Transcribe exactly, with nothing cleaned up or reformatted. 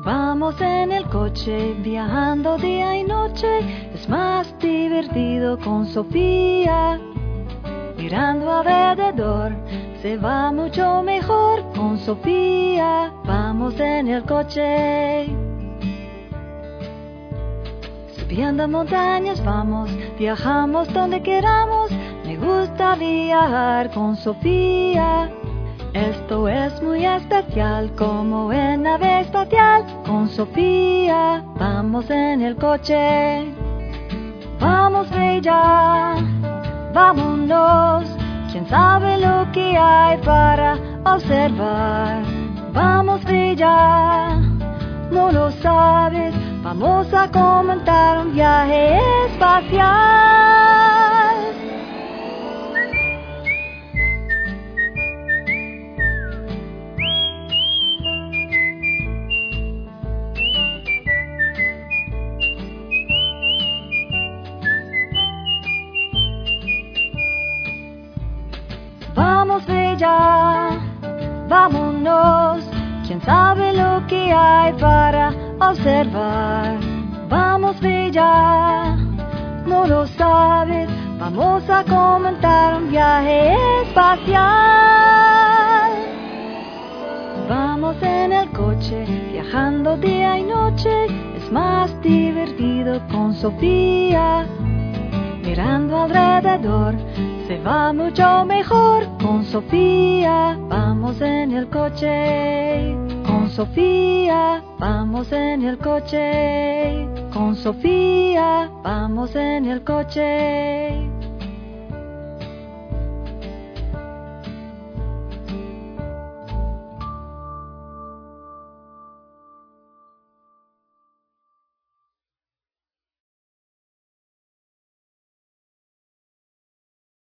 Vamos en el coche, viajando día y noche. Es más divertido con Sofía. Mirando alrededor, se va mucho mejor con Sofía. Vamos en el coche. Subiendo montañas vamos, viajamos donde queramos. Me gusta viajar con Sofía. Esto es muy especial, como en nave espacial. Con Sofía vamos en el coche. Vamos bella, vámonos. Quién sabe lo que hay para observar. Vamos bella, no lo sabes. Vamos a comentar un viaje espacial. Vamos bella, vámonos. Quién sabe lo que hay para observar. Vamos bella, no lo sabes. Vamos a comentar un viaje espacial. Vamos en el coche, viajando día y noche. Es más divertido con Sofía. Mirando alrededor, se va mucho mejor con Sofía. Vamos en el coche. Con Sofía, vamos en el coche. Con Sofía, vamos en el coche.